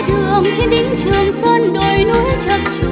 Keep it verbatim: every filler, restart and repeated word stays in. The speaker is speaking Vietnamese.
đường trên đỉnh Trường Sơn đồi núi chập trùng.